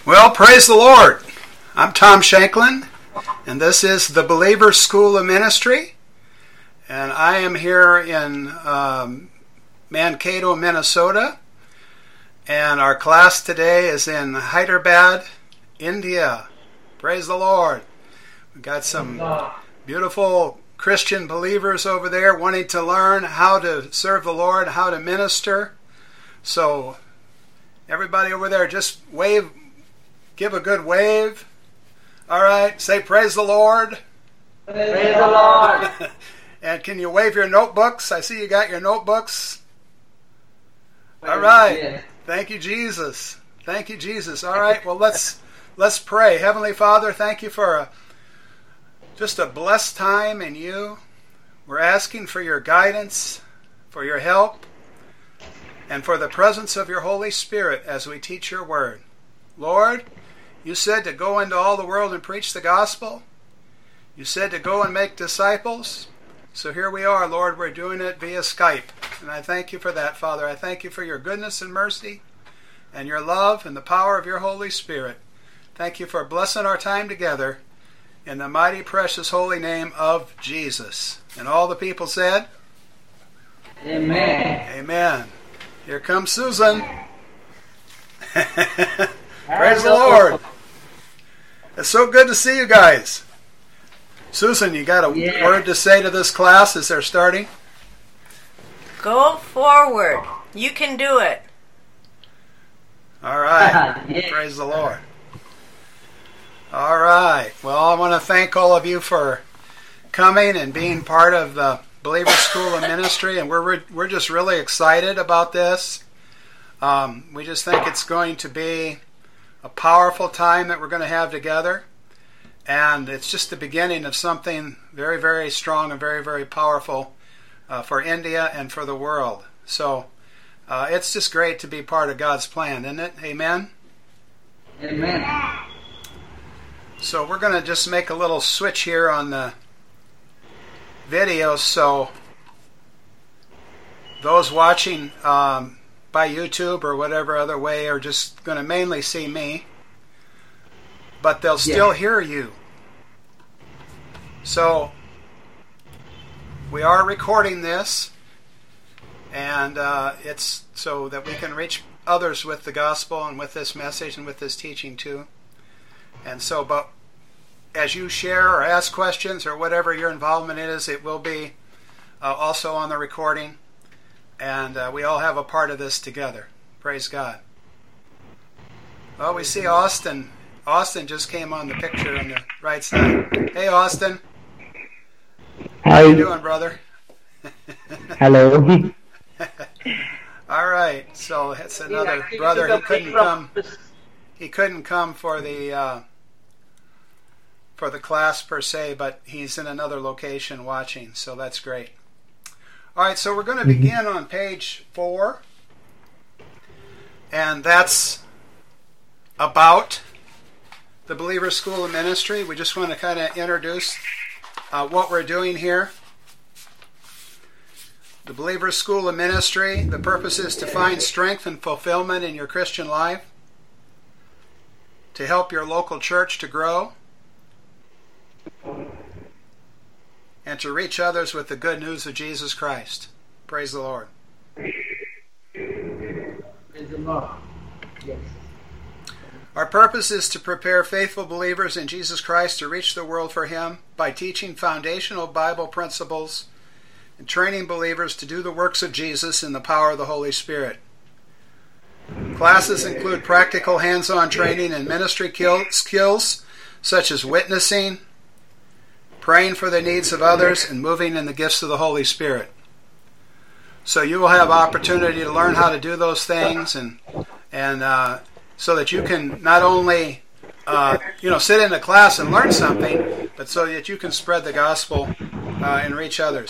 Well, praise the Lord. I'm Tom Shanklin, and this is the Believer's School of Ministry. And I am here in Mankato, Minnesota. And our class today is in Hyderabad, India. Praise the Lord. We've got some beautiful Christian believers over there wanting to learn how to serve the Lord, how to minister. So everybody over there, just wave. Give a good wave. All right, say praise the Lord. Praise the Lord. And can you wave your notebooks? I see you got your notebooks. All right. Yes. Thank you, Jesus. Thank you, Jesus. All right, well, let's pray. Heavenly Father, thank you for just a blessed time in you. We're asking for your guidance, for your help, and for the presence of your Holy Spirit as we teach your word. Lord, you said to go into all the world and preach the gospel. You said to go and make disciples. So here we are, Lord. We're doing it via Skype. And I thank you for that, Father. I thank you for your goodness and mercy and your love and the power of your Holy Spirit. Thank you for blessing our time together in the mighty, precious, holy name of Jesus. And all the people said, Amen. Amen. Here comes Susan. Praise the Lord. It's so good to see you guys. Susan, you got a word to say to this class as they're starting? Go forward. You can do it. All right. Yes. Praise the Lord. All right. Well, I want to thank all of you for coming and being part of the Believer's School of Ministry, and we're just really excited about this. We just think it's going to be a powerful time that we're going to have together, and it's just the beginning of something very, very strong and very, very powerful for India and for the world. So it's just great to be part of God's plan, isn't it? Amen? Amen. So we're going to just make a little switch here on the video, so those watching by YouTube or whatever other way are just going to mainly see me, but they'll still hear you. So we are recording this, and it's so that we can reach others with the gospel and with this message and with this teaching too. And so, but as you share or ask questions or whatever your involvement is, it will be also on the recording. And we all have a part of this together. Praise God. Well, we see Austin. Austin just came on the picture on the right side. Hey, Austin. Hi. How you doing, brother? Hello. All right. So it's another brother. He couldn't come for the class per se, but he's in another location watching. So that's great. All right, so we're going to begin on page 4, and that's about the Believer's School of Ministry. We just want to kind of introduce what we're doing here. The Believer's School of Ministry, the purpose is to find strength and fulfillment in your Christian life, to help your local church to grow, and to reach others with the good news of Jesus Christ. Praise the Lord. Praise the Lord. Yes. Our purpose is to prepare faithful believers in Jesus Christ to reach the world for Him by teaching foundational Bible principles and training believers to do the works of Jesus in the power of the Holy Spirit. Classes include practical hands-on training in ministry skills such as witnessing, praying for the needs of others, and moving in the gifts of the Holy Spirit. So you will have opportunity to learn how to do those things, and so that you can not only sit in a class and learn something, but so that you can spread the gospel and reach others.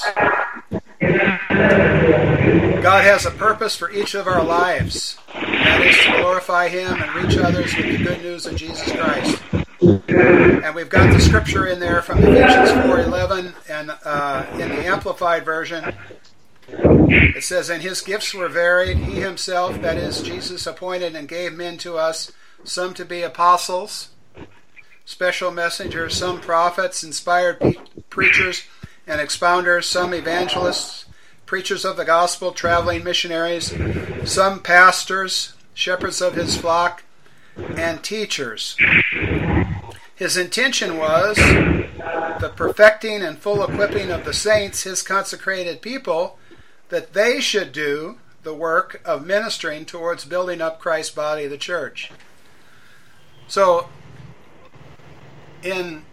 God has a purpose for each of our lives. That is to glorify Him and reach others with the good news of Jesus Christ. And we've got the scripture in there from Ephesians 4:11, and in the Amplified Version, it says, "And His gifts were varied. He Himself, that is, Jesus, appointed and gave men to us some to be apostles, special messengers, some prophets, inspired preachers and expounders, some evangelists, preachers of the gospel, traveling missionaries, some pastors, shepherds of his flock, and teachers. His intention was the perfecting and full equipping of the saints, his consecrated people, that they should do the work of ministering towards building up Christ's body, the church. So, in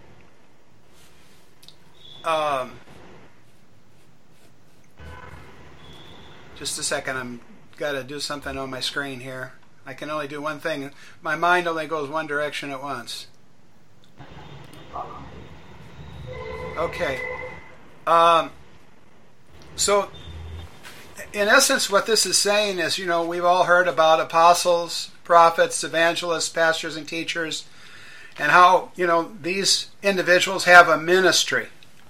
just a second, I'm got to do something on my screen here. I can only do one thing. My mind only goes one direction at once. Okay. So, in essence, what this is saying is, we've all heard about apostles, prophets, evangelists, pastors, and teachers, and how, these individuals have a ministry.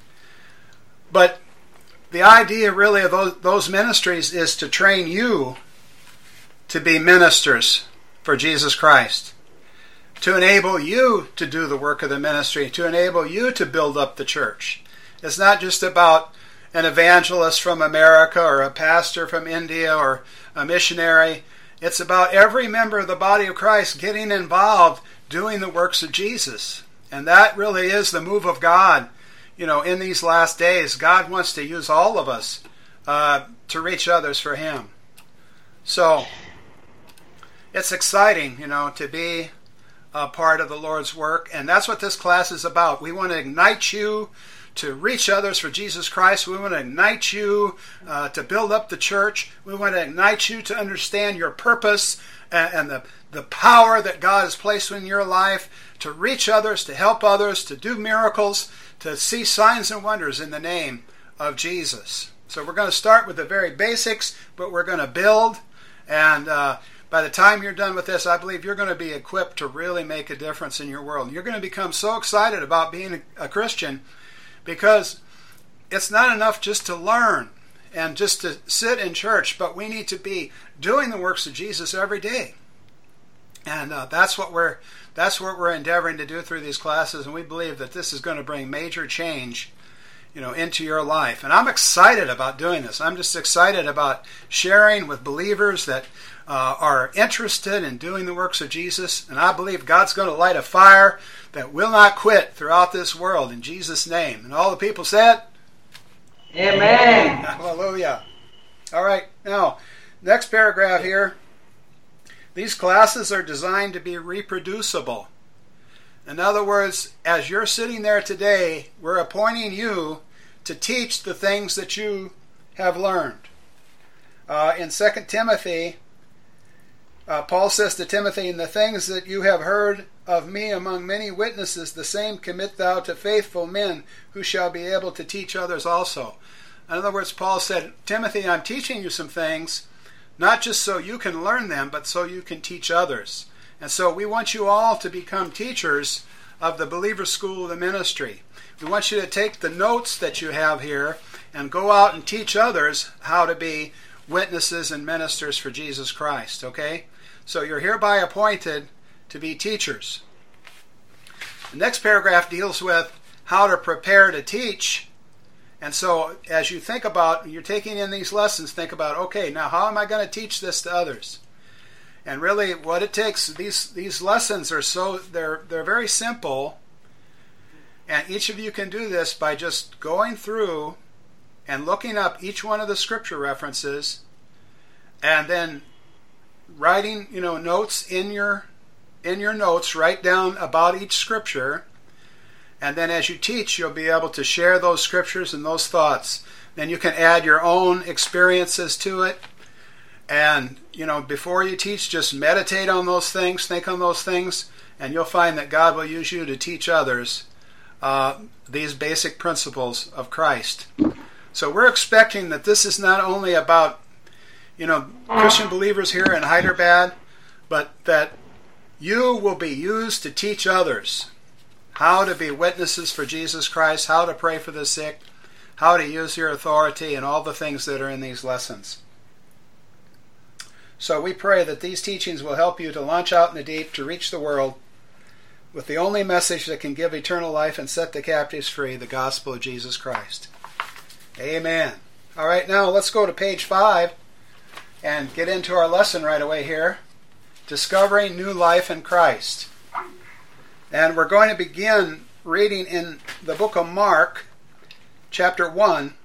But the idea really of those ministries is to train you to be ministers for Jesus Christ, to enable you to do the work of the ministry, to enable you to build up the church. It's not just about an evangelist from America or a pastor from India or a missionary. It's about every member of the body of Christ getting involved doing the works of Jesus. And that really is the move of God. In these last days, God wants to use all of us to reach others for Him. So, it's exciting, to be a part of the Lord's work. And that's what this class is about. We want to ignite you to reach others for Jesus Christ. We want to ignite you to build up the church. We want to ignite you to understand your purpose and the power that God has placed in your life to reach others, to help others, to do miracles, to see signs and wonders in the name of Jesus. So we're going to start with the very basics, but we're going to build. And by the time you're done with this, I believe you're going to be equipped to really make a difference in your world. You're going to become so excited about being a Christian, because it's not enough just to learn and just to sit in church, but we need to be doing the works of Jesus every day. And that's what we're endeavoring to do through these classes, and we believe that this is going to bring major change, into your life. And I'm excited about doing this. I'm just excited about sharing with believers that are interested in doing the works of Jesus, and I believe God's going to light a fire that will not quit throughout this world in Jesus' name. And all the people said, Amen. Hallelujah. All right, now, next paragraph here. These classes are designed to be reproducible. In other words, as you're sitting there today, we're appointing you to teach the things that you have learned. In 2 Timothy, Paul says to Timothy, "In the things that you have heard of me among many witnesses, the same commit thou to faithful men who shall be able to teach others also." In other words, Paul said, Timothy, I'm teaching you some things, not just so you can learn them, but so you can teach others. And so we want you all to become teachers of the Believer's School of the Ministry. We want you to take the notes that you have here and go out and teach others how to be witnesses and ministers for Jesus Christ, okay? So you're hereby appointed to be teachers. The next paragraph deals with how to prepare to teach. And so as you think about, you're taking in these lessons, think about, okay, now how am I going to teach this to others? And really what it takes, these lessons are they're very simple, and each of you can do this by just going through and looking up each one of the scripture references and then writing, notes in your notes, write down about each scripture, and then as you teach, you'll be able to share those scriptures and those thoughts. Then you can add your own experiences to it. And, before you teach, just meditate on those things, think on those things, and you'll find that God will use you to teach others these basic principles of Christ. So we're expecting that this is not only about, Christian believers here in Hyderabad, but that you will be used to teach others how to be witnesses for Jesus Christ, how to pray for the sick, how to use your authority, and all the things that are in these lessons. So we pray that these teachings will help you to launch out in the deep to reach the world with the only message that can give eternal life and set the captives free, the gospel of Jesus Christ. Amen. All right, now let's go to page 5 and get into our lesson right away here. Discovering New Life in Christ. And we're going to begin reading in the book of Mark, chapter 1,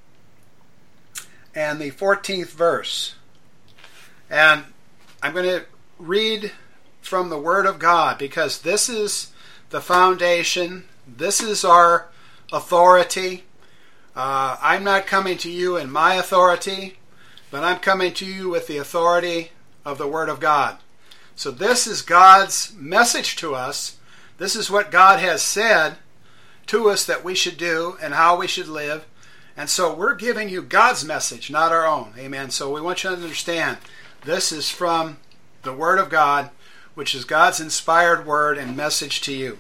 and the 14th verse. And I'm going to read from the Word of God, because this is the foundation. This is our authority. I'm not coming to you in my authority, but I'm coming to you with the authority of the Word of God. So this is God's message to us. This is what God has said to us that we should do and how we should live. And so we're giving you God's message, not our own. Amen. So we want you to understand this is from the Word of God, which is God's inspired word and message to you.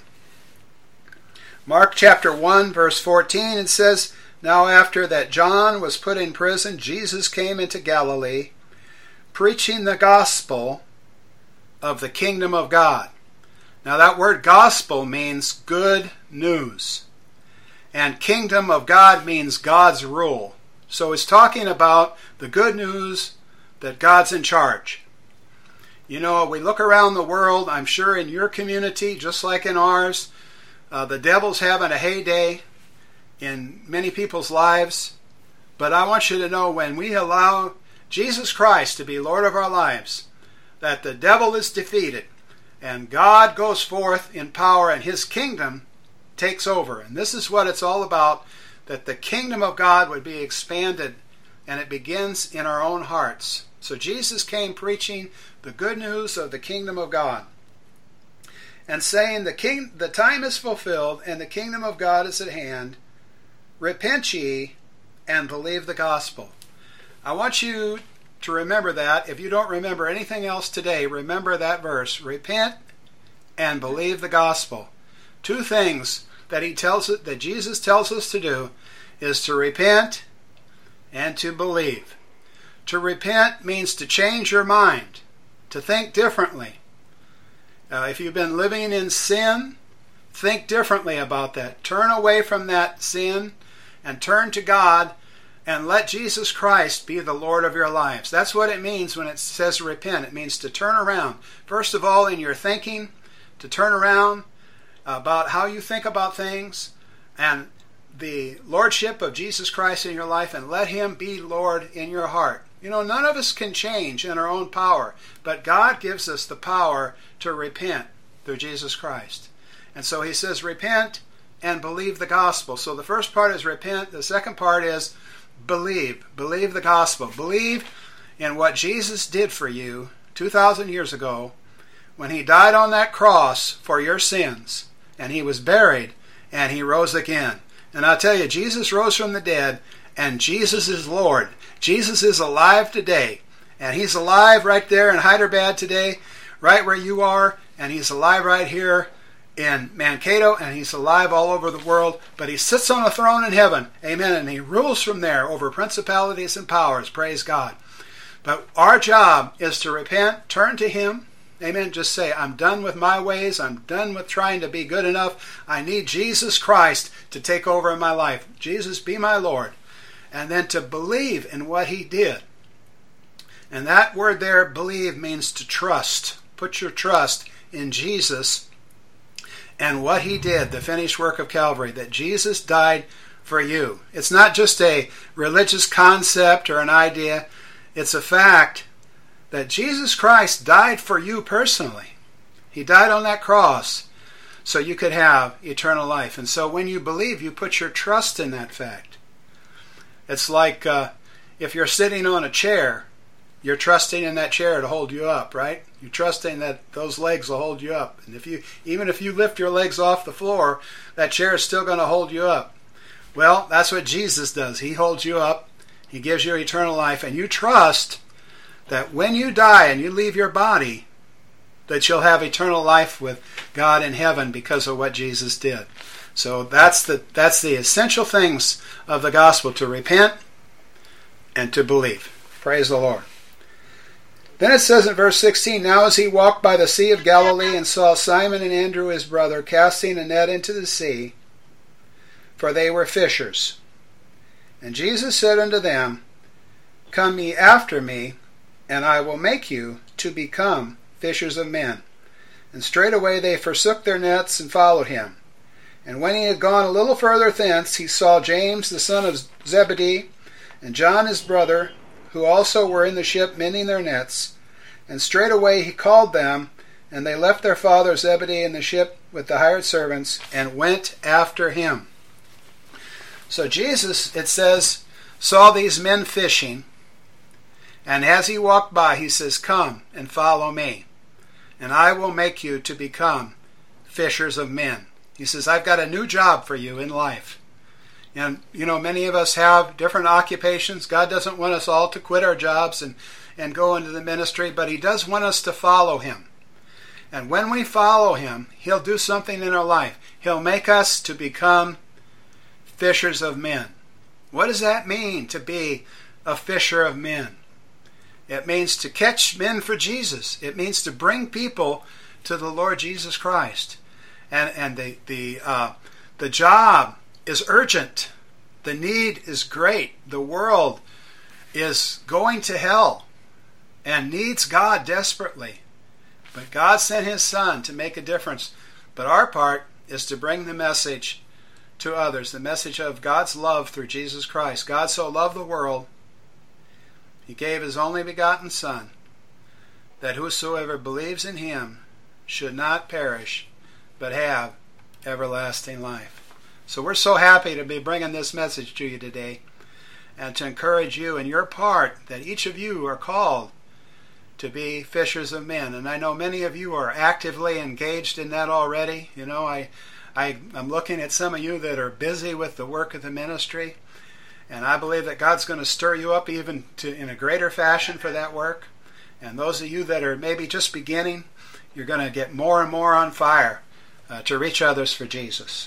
Mark chapter 1, verse 14, it says, "Now after that John was put in prison, Jesus came into Galilee, preaching the gospel of the kingdom of God." Now that word gospel means good news. And kingdom of God means God's rule. So it's talking about the good news that God's in charge. You know, we look around the world, I'm sure in your community, just like in ours, the devil's having a heyday in many people's lives. But I want you to know, when we allow Jesus Christ to be Lord of our lives, that the devil is defeated and God goes forth in power and his kingdom takes over. And this is what it's all about, that the kingdom of God would be expanded, and it begins in our own hearts. So Jesus came preaching the good news of the kingdom of God and saying, the time is fulfilled and the kingdom of God is at hand. Repent ye and believe the gospel. I want you to remember that. If you don't remember anything else today, remember that verse. Repent and believe the gospel. Two things that Jesus tells us to do is to repent and to believe. To repent means to change your mind, to think differently. If you've been living in sin, think differently about that. Turn away from that sin and turn to God and let Jesus Christ be the Lord of your lives. That's what it means when it says repent. It means to turn around. First of all, in your thinking, to turn around about how you think about things and the lordship of Jesus Christ in your life, and let him be Lord in your heart. You know, none of us can change in our own power, but God gives us the power to repent through Jesus Christ. And so he says repent and believe the gospel. So the first part is repent. The second part is believe. Believe the gospel. Believe in what Jesus did for you 2,000 years ago when he died on that cross for your sins, and he was buried, and he rose again. And I'll tell you, Jesus rose from the dead, and Jesus is Lord. Jesus is alive today, and he's alive right there in Hyderabad today, right where you are, and he's alive right here in Mankato, and he's alive all over the world, but he sits on a throne in heaven, amen, and he rules from there over principalities and powers, praise God. But our job is to repent, turn to him, amen, just say, I'm done with my ways, I'm done with trying to be good enough, I need Jesus Christ to take over in my life. Jesus, be my Lord. And then to believe in what he did. And that word there, believe, means to trust. Put your trust in Jesus and what he did, the finished work of Calvary, that Jesus died for you. It's not just a religious concept or an idea. It's a fact that Jesus Christ died for you personally. He died on that cross so you could have eternal life. And so when you believe, you put your trust in that fact. It's like if you're sitting on a chair, you're trusting in that chair to hold you up, right? You're trusting that those legs will hold you up. And even if you lift your legs off the floor, that chair is still going to hold you up. Well, that's what Jesus does. He holds you up. He gives you eternal life. And you trust that when you die and you leave your body, that you'll have eternal life with God in heaven because of what Jesus did. So that's the essential things of the gospel, to repent and to believe. Praise the Lord. Then it says in verse 16, Now as he walked by the Sea of Galilee and saw Simon and Andrew his brother casting a net into the sea, for they were fishers. And Jesus said unto them, Come ye after me, and I will make you to become fishers of men. And straightway they forsook their nets and followed him. And when he had gone a little further thence, he saw James the son of Zebedee, and John his brother, who also were in the ship mending their nets. And straightway he called them, and they left their father Zebedee in the ship with the hired servants, and went after him. So Jesus, it says, saw these men fishing, and as he walked by, he says, Come and follow me, and I will make you to become fishers of men. He says, I've got a new job for you in life. And, many of us have different occupations. God doesn't want us all to quit our jobs and go into the ministry, but he does want us to follow him. And when we follow him, he'll do something in our life. He'll make us to become fishers of men. What does that mean, to be a fisher of men? It means to catch men for Jesus. It means to bring people to the Lord Jesus Christ. And the job is urgent. The need is great. The world is going to hell and needs God desperately. But God sent his Son to make a difference. But our part is to bring the message to others, the message of God's love through Jesus Christ. God so loved the world, he gave his only begotten Son, that whosoever believes in him should not perish, but have everlasting life. So we're so happy to be bringing this message to you today, and to encourage you in your part that each of you are called to be fishers of men. And I know many of you are actively engaged in that already. I'm looking at some of you that are busy with the work of the ministry, and I believe that God's going to stir you up even in a greater fashion for that work. And those of you that are maybe just beginning, you're going to get more and more on fire to reach others for Jesus.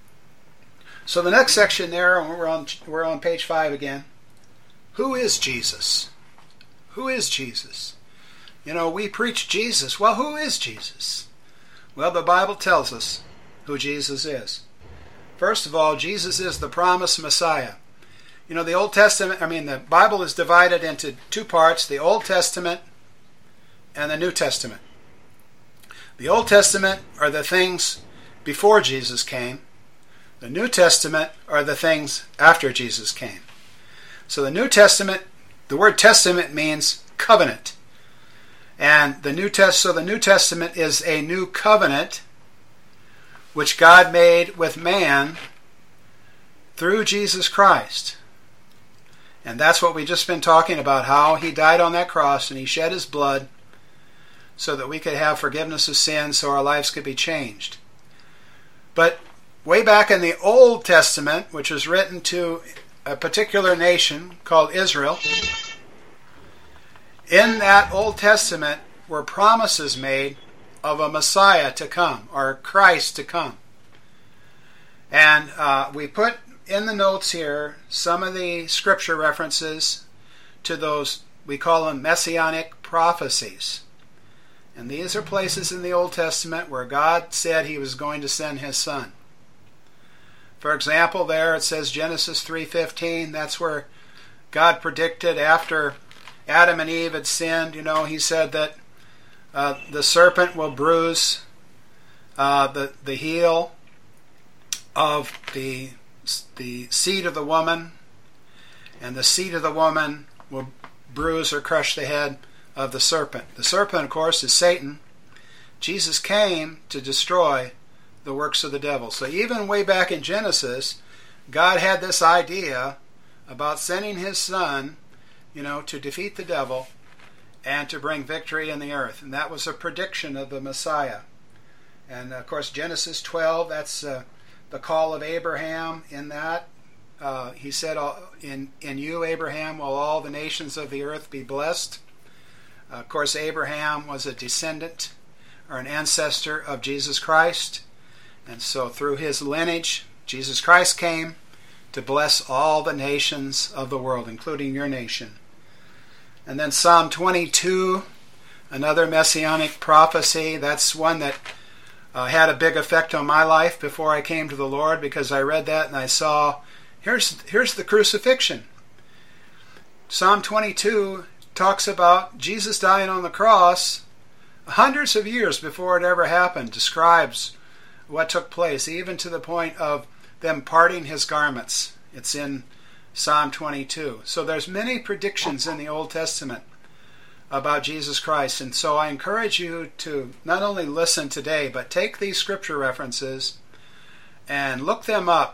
So the next section there, we're on page 5 again. Who is Jesus? Who is Jesus? We preach Jesus. Well, who is Jesus? Well, the Bible tells us who Jesus is. First of all, Jesus is the promised Messiah. The Old Testament, the Bible is divided into two parts, the Old Testament and the New Testament. The Old Testament are the things before Jesus came. The New Testament are the things after Jesus came. So the New Testament, the word testament means covenant. And the New Testament is a new covenant which God made with man through Jesus Christ. And that's what we've just been talking about, how he died on that cross and he shed his blood so that we could have forgiveness of sins, so our lives could be changed. But way back in the Old Testament, which was written to a particular nation called Israel, in that Old Testament were promises made of a Messiah to come, or Christ to come. And we put in the notes here some of the scripture references to those, we call them messianic prophecies. And these are places in the Old Testament where God said he was going to send his Son. For example, there it says Genesis 3:15, that's where God predicted after Adam and Eve had sinned, he said that the serpent will bruise the heel of the seed of the woman, and the seed of the woman will bruise or crush the head of the serpent. The serpent, of course, is Satan. Jesus came to destroy the works of the devil. So even way back in Genesis, God had this idea about sending his Son, to defeat the devil and to bring victory in the earth. And that was a prediction of the Messiah. And of course, Genesis 12, that's the call of Abraham. In that, he said, in you, Abraham, will all the nations of the earth be blessed. Of course, Abraham was a descendant or an ancestor of Jesus Christ. And so through his lineage, Jesus Christ came to bless all the nations of the world, including your nation. And then Psalm 22, another messianic prophecy. That's one that had a big effect on my life before I came to the Lord, because I read that and I saw, here's the crucifixion. Psalm 22 talks about Jesus dying on the cross hundreds of years before it ever happened, describes what took place, even to the point of them parting his garments. It's in Psalm 22. So there's many predictions in the Old Testament about Jesus Christ. And so I encourage you to not only listen today, but take these scripture references and look them up,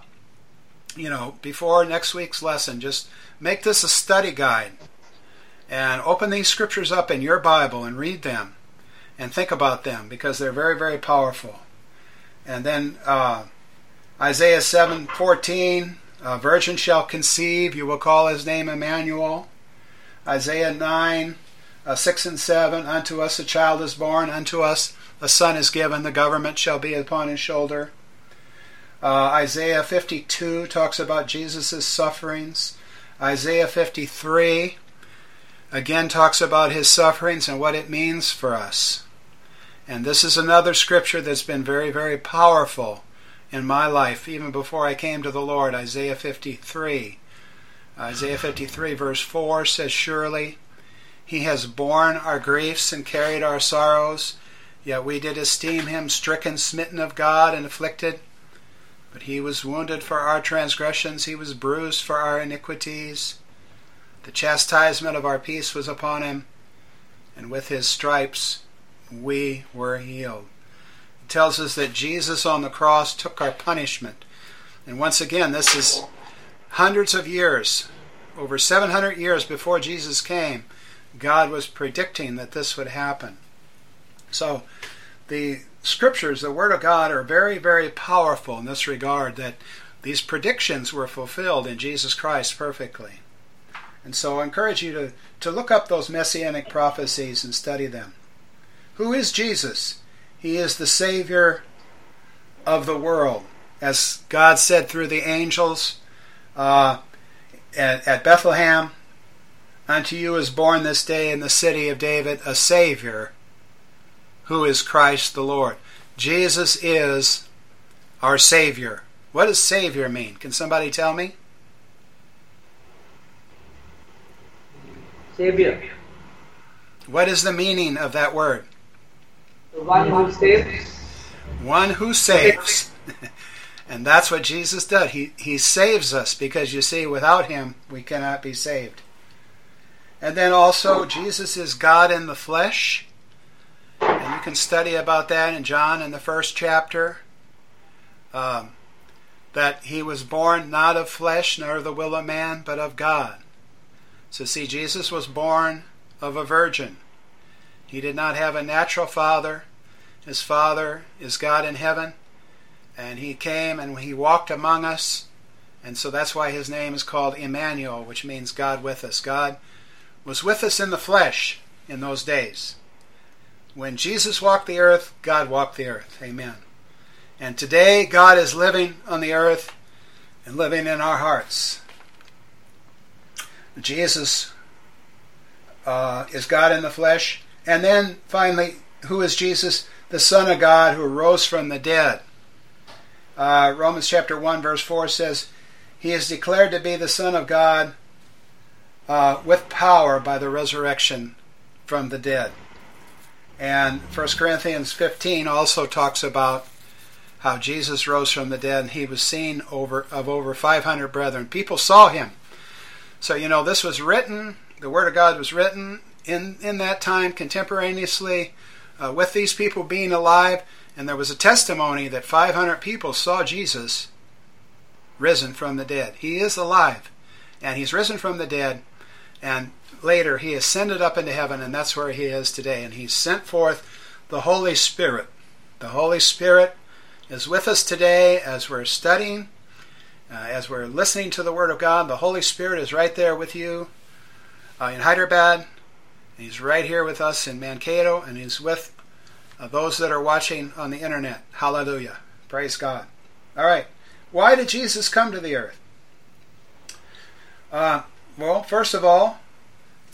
before next week's lesson. Just make this a study guide and open these scriptures up in your Bible and read them and think about them, because they're very, very powerful. And then Isaiah 7:14, a virgin shall conceive, you will call his name Emmanuel. Isaiah 9, 6 and 7, unto us a child is born, unto us a son is given, the government shall be upon his shoulder. Isaiah 52 talks about Jesus' sufferings. Isaiah 53 again talks about his sufferings and what it means for us. And this is another scripture that's been very, very powerful in my life, even before I came to the Lord. Isaiah 53. Isaiah 53 verse 4 says, surely he has borne our griefs and carried our sorrows, yet we did esteem him stricken, smitten of God, and afflicted. But he was wounded for our transgressions, he was bruised for our iniquities. The chastisement of our peace was upon him, and with his stripes we were healed. It tells us that Jesus on the cross took our punishment. And once again, this is hundreds of years, over 700 years before Jesus came, God was predicting that this would happen. So the scriptures, the Word of God, are very, very powerful in this regard, that these predictions were fulfilled in Jesus Christ perfectly. And so I encourage you to look up those messianic prophecies and study them. Who is Jesus? He is the Savior of the world. As God said through the angels at Bethlehem, unto you is born this day in the city of David a Savior, who is Christ the Lord. Jesus is our Savior. What does Savior mean? Can somebody tell me? Savior. What is the meaning of that word? The one who saves. One who saves. And that's what Jesus does. He saves us, because you see, without him we cannot be saved. And then also, Jesus is God in the flesh. And you can study about that in John in the 1st chapter. That he was born not of flesh, nor of the will of man, but of God. So see, Jesus was born of a virgin. He did not have a natural father. His Father is God in heaven. And he came and he walked among us. And so that's why his name is called Emmanuel, which means God with us. God was with us in the flesh in those days. When Jesus walked the earth, God walked the earth. Amen. And today, God is living on the earth and living in our hearts. Jesus is God in the flesh. And then finally, who is Jesus? The Son of God who rose from the dead. Romans chapter 1 verse 4 says, he is declared to be the Son of God with power by the resurrection from the dead. And 1 Corinthians 15 also talks about how Jesus rose from the dead, and he was seen of over 500 brethren. People saw him. So, this was written, the Word of God was written in that time contemporaneously with these people being alive, and there was a testimony that 500 people saw Jesus risen from the dead. He is alive, and he's risen from the dead, and later he ascended up into heaven, and that's where he is today. And he sent forth the Holy Spirit. The Holy Spirit is with us today as we're studying, as we're listening to the Word of God. The Holy Spirit is right there with you in Hyderabad. He's right here with us in Mankato, and he's with those that are watching on the internet. Hallelujah. Praise God. All right. Why did Jesus come to the earth? Well, first of all,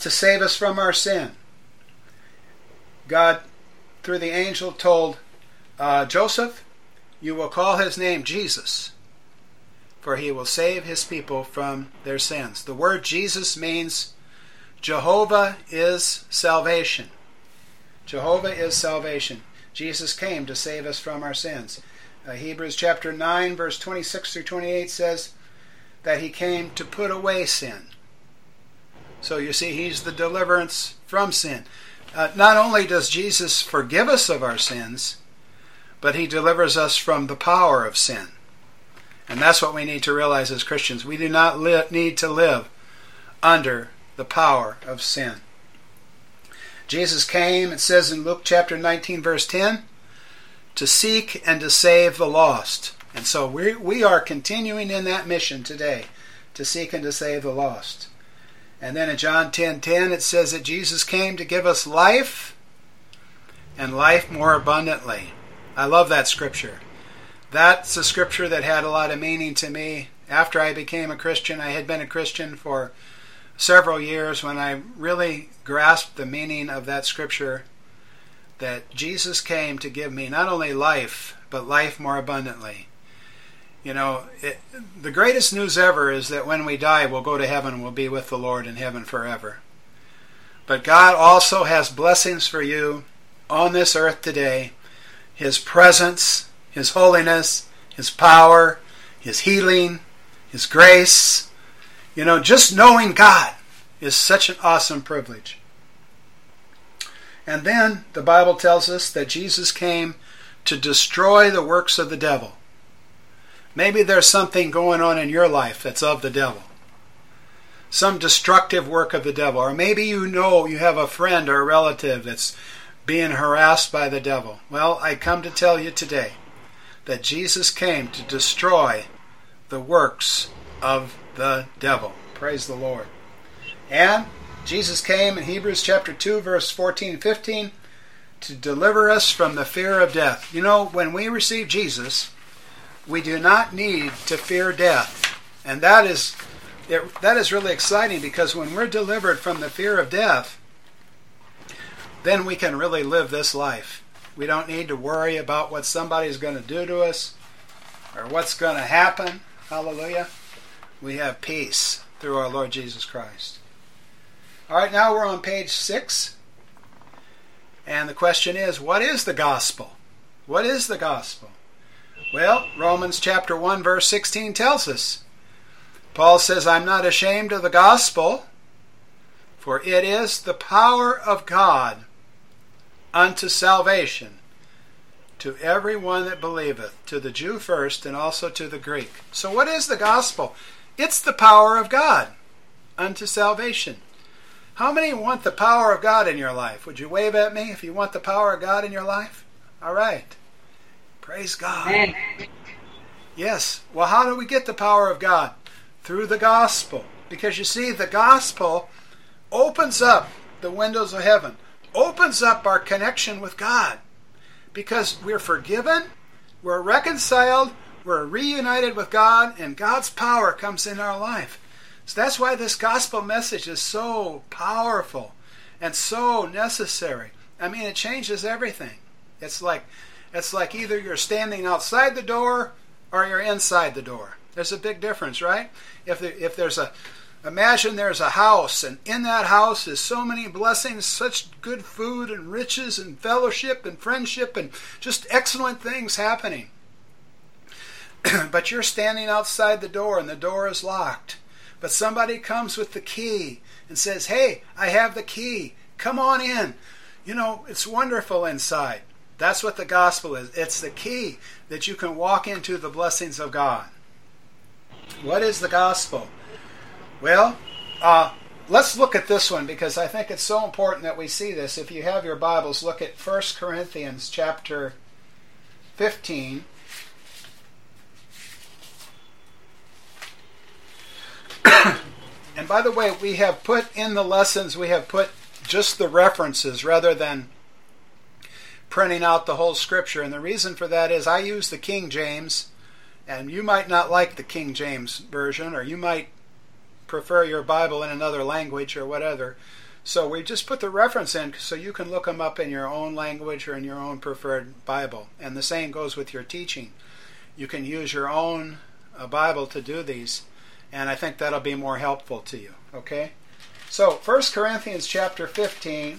to save us from our sin. God, through the angel, told Joseph, "You will call his name Jesus, for he will save his people from their sins." The word Jesus means Jehovah is salvation. Jehovah is salvation. Jesus came to save us from our sins. Hebrews chapter 9, verse 26 through 28 says that he came to put away sin. So you see, he's the deliverance from sin. Not only does Jesus forgive us of our sins, but he delivers us from the power of sin. And that's what we need to realize as Christians. We do not need to live under the power of sin. Jesus came, it says in Luke chapter 19, verse 10, to seek and to save the lost. And so we are continuing in that mission today, to seek and to save the lost. And then in John 10:10 it says that Jesus came to give us life, and life more abundantly. I love that scripture. That's a scripture that had a lot of meaning to me. After I became a Christian, I had been a Christian for several years when I really grasped the meaning of that scripture, that Jesus came to give me not only life, but life more abundantly. You know, the greatest news ever is that when we die, we'll go to heaven, we'll be with the Lord in heaven forever. But God also has blessings for you on this earth today. His presence, His holiness, His power, His healing, His grace. You know, just knowing God is such an awesome privilege. And then the Bible tells us that Jesus came to destroy the works of the devil. Maybe there's something going on in your life that's of the devil. Some destructive work of the devil. Or maybe you know you have a friend or a relative that's being harassed by the devil. Well, I come to tell you today that Jesus came to destroy the works of the devil. Praise the Lord. And Jesus came in Hebrews chapter 2, verse 14 and 15 to deliver us from the fear of death. You know, when we receive Jesus, we do not need to fear death. And that is really exciting, because when we're delivered from the fear of death, then we can really live this life. We don't need to worry about what somebody's going to do to us or what's going to happen. Hallelujah. We have peace through our Lord Jesus Christ. All right, now we're on page 6. And the question is, what is the gospel? What is the gospel? Well, Romans chapter 1, verse 16 tells us. Paul says, "I'm not ashamed of the gospel, for it is the power of God unto salvation to every one that believeth, to the Jew first and also to the Greek." So what is the gospel? It's the power of God unto salvation. How many want the power of God in your life? Would you wave at me if you want the power of God in your life? All right. Praise God. Amen. Yes. Well, how do we get the power of God? Through the gospel. Because you see, the gospel opens up the windows of heaven, opens up our connection with God. Because we're forgiven, we're reconciled, we're reunited with God, and God's power comes in our life. So that's why this gospel message is so powerful and so necessary. I mean, it changes everything. It's like either you're standing outside the door or you're inside the door. There's a big difference, right? Imagine there's a house, and in that house is so many blessings, such good food and riches and fellowship and friendship and just excellent things happening. But you're standing outside the door and the door is locked. But somebody comes with the key and says, "Hey, I have the key. Come on in." You know, it's wonderful inside. That's what the gospel is. It's the key that you can walk into the blessings of God. What is the gospel? Well, let's look at this one, because I think it's so important that we see this. If you have your Bibles, look at 1 Corinthians chapter 15. And by the way, we have put in the lessons, we have put just the references rather than printing out the whole scripture. And the reason for that is I use the King James, and you might not like the King James version, or you might prefer your Bible in another language or whatever. So we just put the reference in so you can look them up in your own language or in your own preferred Bible. And the same goes with your teaching. You can use your own Bible to do these, and I think that'll be more helpful to you. Okay? So 1 Corinthians chapter 15.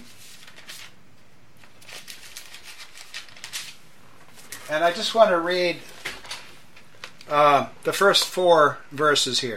And I just want to read the first 4 verses here.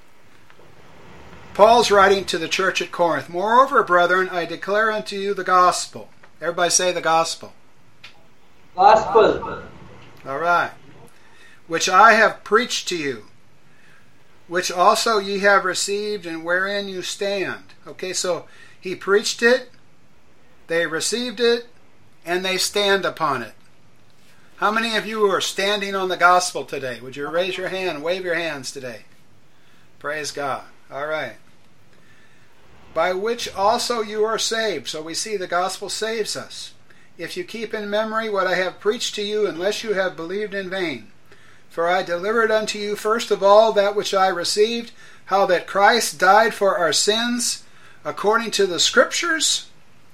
Paul's writing to the church at Corinth. Moreover, brethren, I declare unto you the gospel. Everybody say the gospel. Gospel. All right. Which I have preached to you, which also ye have received, and wherein you stand. Okay, so he preached it, they received it, and they stand upon it. How many of you are standing on the gospel today? Would you raise your hand and wave your hands today? Praise God. All right. By which also you are saved. So we see the gospel saves us. If you keep in memory what I have preached to you, unless you have believed in vain. For I delivered unto you first of all that which I received, how that Christ died for our sins, according to the Scriptures,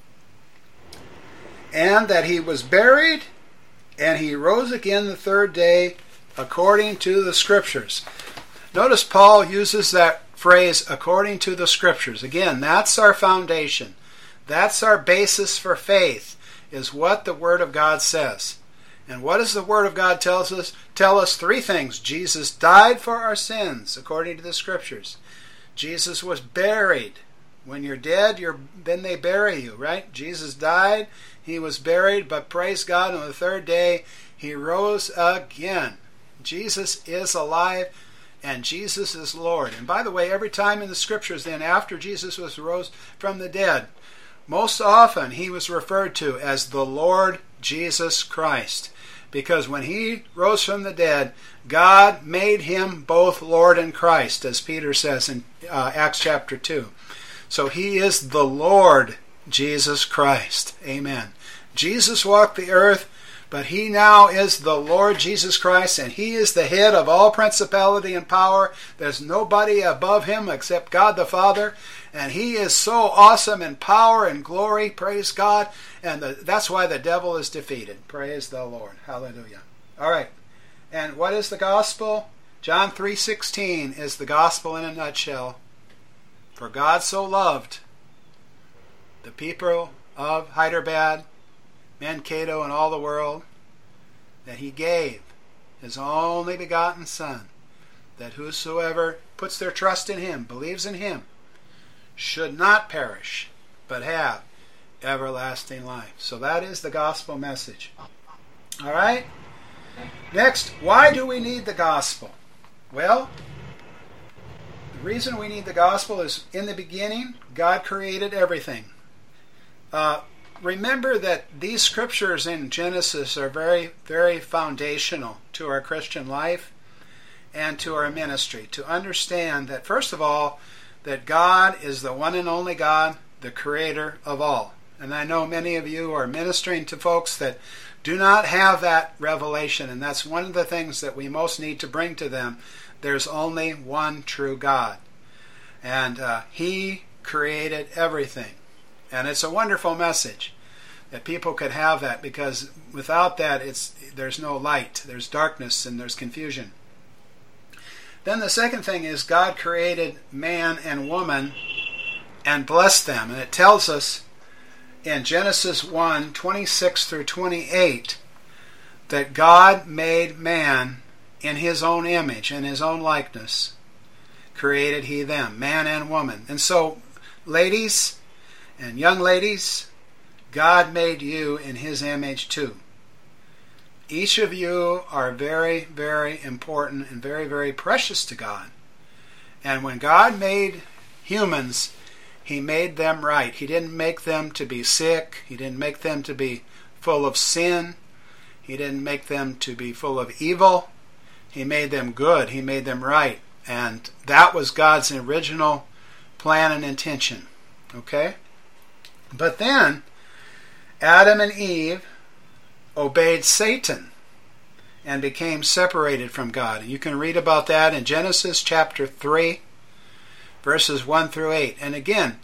and that he was buried, and he rose again the third day, according to the Scriptures. Notice Paul uses that phrase, according to the Scriptures. Again, that's our foundation. That's our basis for faith, is what the Word of God says. And what does the Word of God tell us? Tell us 3 things. Jesus died for our sins, according to the Scriptures. Jesus was buried. When you're dead, then they bury you, right? Jesus died, he was buried, but praise God, on the third day, he rose again. Jesus is alive, and Jesus is Lord. And by the way, every time in the Scriptures then, after Jesus was rose from the dead, most often he was referred to as the Lord Jesus Christ. Because when he rose from the dead, God made him both Lord and Christ, as Peter says in Acts chapter 2. So he is the Lord Jesus Christ. Amen. Jesus walked the earth, but he now is the Lord Jesus Christ, and he is the head of all principality and power. There's nobody above him except God the Father, and he is so awesome in power and glory, praise God, and that's why the devil is defeated. Praise the Lord. Hallelujah. All right. And what is the gospel? John 3:16 is the gospel in a nutshell. For God so loved the people of Hyderabad, Mankato, and all the world, that he gave his only begotten Son, that whosoever puts their trust in him, believes in him, should not perish, but have everlasting life. So that is the gospel message. All right? Next, why do we need the gospel? Well, the reason we need the gospel is, in the beginning, God created everything. Remember that these scriptures in Genesis are very, very foundational to our Christian life and to our ministry. To understand that, first of all, that God is the one and only God, the creator of all. And I know many of you are ministering to folks that do not have that revelation, and that's one of the things that we most need to bring to them. There's only one true God, and he created everything. And it's a wonderful message that people could have that, because without that there's no light, there's darkness, and there's confusion. Then the second thing is God created man and woman and blessed them. And it tells us in Genesis 1:26 through 28 that God made man in his own image, in his own likeness. Created he them, man and woman. And so, ladies and young ladies, God made you in his image too. Each of you are very, very important and very, very precious to God. And when God made humans, he made them right. He didn't make them to be sick. He didn't make them to be full of sin. He didn't make them to be full of evil. He made them good. He made them right. And that was God's original plan and intention. Okay? But then, Adam and Eve obeyed Satan and became separated from God. And you can read about that in Genesis chapter 3, verses 1 through 8. And again,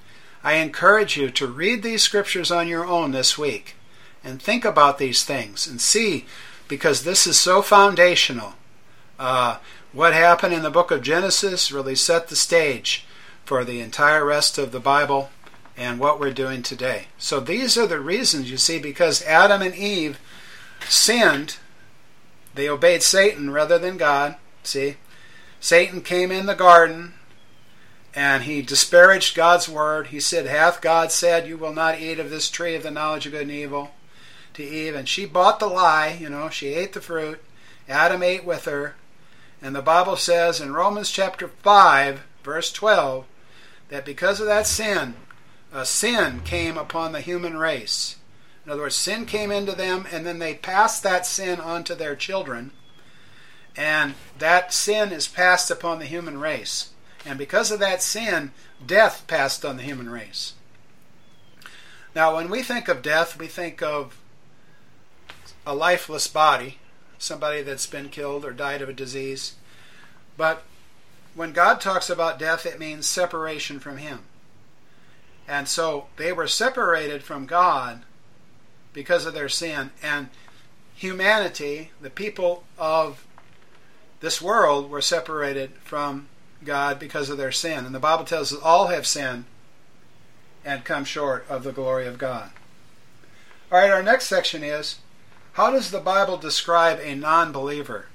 I encourage you to read these scriptures on your own this week and think about these things and see, because this is so foundational. What happened in the book of Genesis really set the stage for the entire rest of the Bible and what we're doing today. So these are the reasons, you see, because Adam and Eve sinned. They obeyed Satan rather than God. See, Satan came in the garden and he disparaged God's word. He said, hath God said, you will not eat of this tree of the knowledge of good and evil, to Eve. And she bought the lie, she ate the fruit. Adam ate with her. And the Bible says in Romans chapter 5, verse 12, that because of that sin, a sin came upon the human race. In other words, sin came into them, and then they passed that sin on to their children. And that sin is passed upon the human race. And because of that sin, death passed on the human race. Now, when we think of death, we think of a lifeless body, somebody that's been killed or died of a disease. But when God talks about death, it means separation from Him. And so they were separated from God because of their sin. And humanity, the people of this world, were separated from God because of their sin. And the Bible tells us all have sinned and come short of the glory of God. All right, our next section is, how does the Bible describe a non-believer?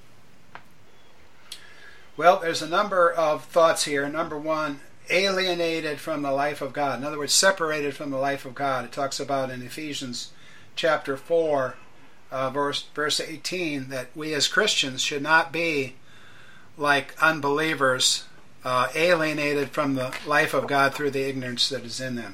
Well, there's a number of thoughts here. Number one, alienated from the life of God. In other words, separated from the life of God. It talks about in Ephesians chapter 4, verse 18, that we as Christians should not be like unbelievers, alienated from the life of God through the ignorance that is in them.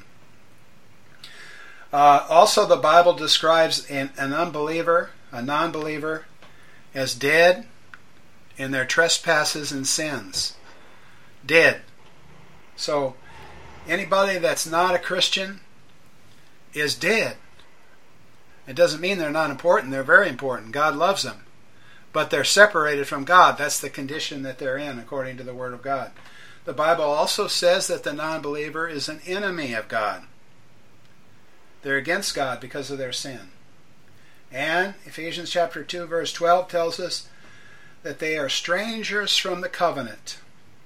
Also, the Bible describes an unbeliever, a non-believer, as dead in their trespasses and sins. Dead. So, anybody that's not a Christian is dead. It doesn't mean they're not important. They're very important. God loves them. But they're separated from God. That's the condition that they're in, according to the Word of God. The Bible also says that the non-believer is an enemy of God. They're against God because of their sin. And Ephesians chapter 2, verse 12 tells us that they are strangers from the covenant.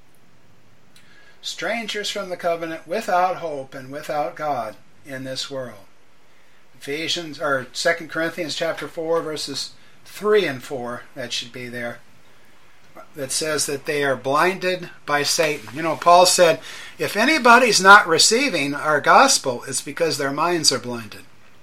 Strangers from the covenant, without hope and without God in this world. 2 Corinthians chapter 4, verses 3 and 4, that should be there, that says that they are blinded by Satan. Paul said, if anybody's not receiving our gospel, it's because their minds are blinded.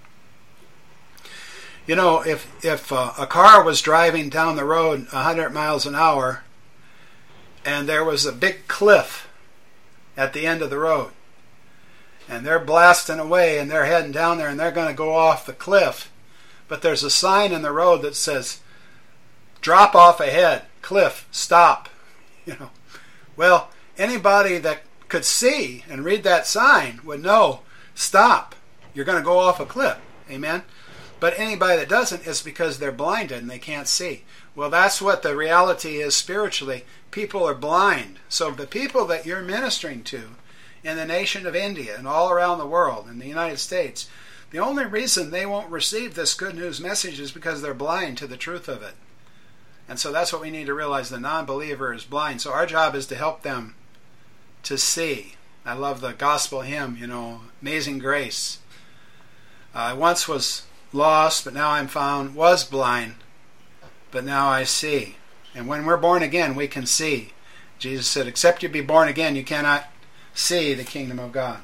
If a car was driving down the road 100 miles an hour and there was a big cliff at the end of the road, and they're blasting away and they're heading down there and they're going to go off the cliff, but there's a sign in the road that says, drop off ahead, cliff, stop. Well, anybody that could see and read that sign would know, stop, you're going to go off a cliff. Amen? But anybody that doesn't, it's because they're blinded and they can't see. Well, that's what the reality is spiritually. People are blind. So the people that you're ministering to in the nation of India and all around the world, in the United States, the only reason they won't receive this good news message is because they're blind to the truth of it. And so that's what we need to realize. The non-believer is blind. So our job is to help them to see. I love the gospel hymn, Amazing Grace. I once was lost, but now I'm found, was blind, but now I see. And when we're born again, we can see. Jesus said, except you be born again, you cannot see the kingdom of God.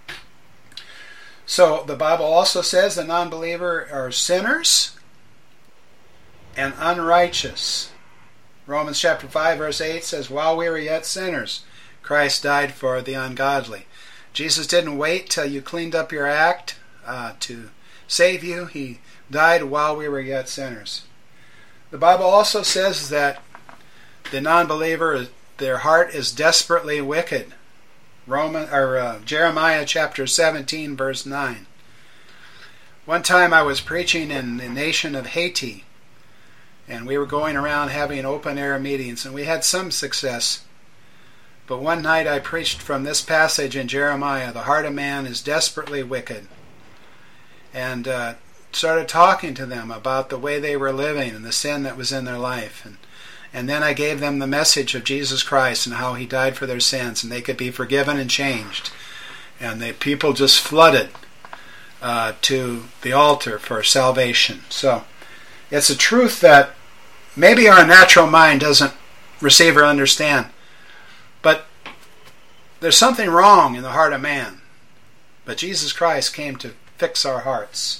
So the Bible also says the non-believer are sinners and unrighteous. Romans chapter 5 verse 8 says, while we were yet sinners, Christ died for the ungodly. Jesus didn't wait till you cleaned up your act to save you. He died while we were yet sinners. The Bible also says that the non-believer, their heart is desperately wicked. Jeremiah chapter 17 verse 9. One time I was preaching in the nation of Haiti, and we were going around having open air meetings, and we had some success. But one night I preached from this passage in Jeremiah, the heart of man is desperately wicked. And started talking to them about the way they were living and the sin that was in their life. And then I gave them the message of Jesus Christ and how he died for their sins and they could be forgiven and changed. And the people just flooded to the altar for salvation. So it's a truth that maybe our natural mind doesn't receive or understand. But there's something wrong in the heart of man. But Jesus Christ came to fix our hearts.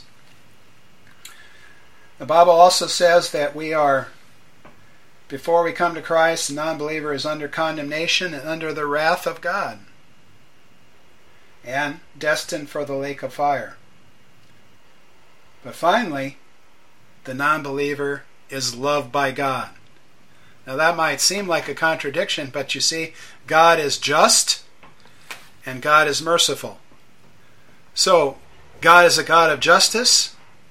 The Bible also says that we are, before we come to Christ, the non-believer is under condemnation and under the wrath of God and destined for the lake of fire. But finally, the non-believer is loved by God. Now that might seem like a contradiction, but you see, God is just and God is merciful. So, God is a God of justice.